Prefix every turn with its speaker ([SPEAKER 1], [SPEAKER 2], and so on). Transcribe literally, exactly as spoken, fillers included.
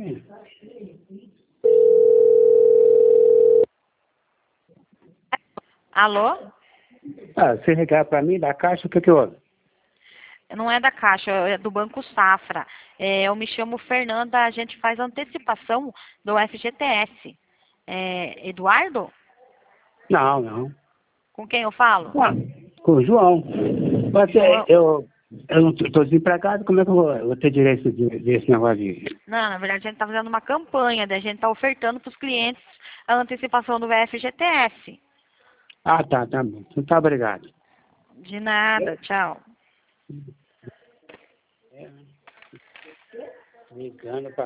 [SPEAKER 1] Alô?
[SPEAKER 2] Ah, você ligar para mim da Caixa, o que que houve?
[SPEAKER 1] Não é da Caixa, é do Banco Safra. É, eu me chamo Fernanda, a gente faz antecipação do F G T S. É, Eduardo?
[SPEAKER 2] Não, não.
[SPEAKER 1] Com quem eu falo?
[SPEAKER 2] Ah, com o João. Mas é,
[SPEAKER 1] João.
[SPEAKER 2] eu, eu não estou desempregado, como é que eu vou, eu vou ter direito de- desse negócio de...
[SPEAKER 1] Não, na verdade a gente está fazendo uma campanha, daí a gente está ofertando para os clientes a antecipação do F G T S.
[SPEAKER 2] Ah, tá, tá bom. Muito obrigado.
[SPEAKER 1] De nada, tchau.
[SPEAKER 2] Ligando pra